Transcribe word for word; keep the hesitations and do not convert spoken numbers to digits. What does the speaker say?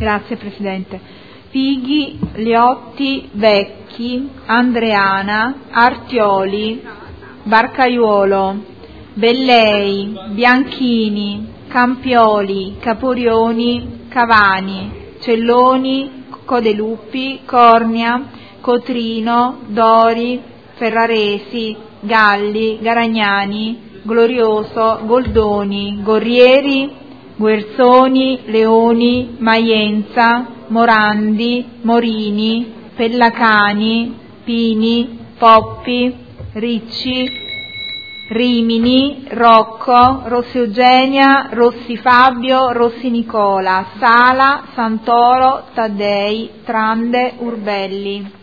Grazie Presidente. Pighi, Liotti, Vecchi, Andreana, Artioli, Barcaiuolo, Bellei, Bianchini, Campioli, Caporioni, Cavani, Celloni, Codeluppi, Cornia, Cotrino, Dori, Ferraresi, Galli, Garagnani, Glorioso, Goldoni, Gorrieri, Guerzoni, Leoni, Maienza, Morandi, Morini, Pellacani, Pini, Poppi, Ricci, Rimini, Rocco, Rossi Eugenia, Rossi Fabio, Rossi Nicola, Sala, Santoro, Taddei, Trande, Urbelli.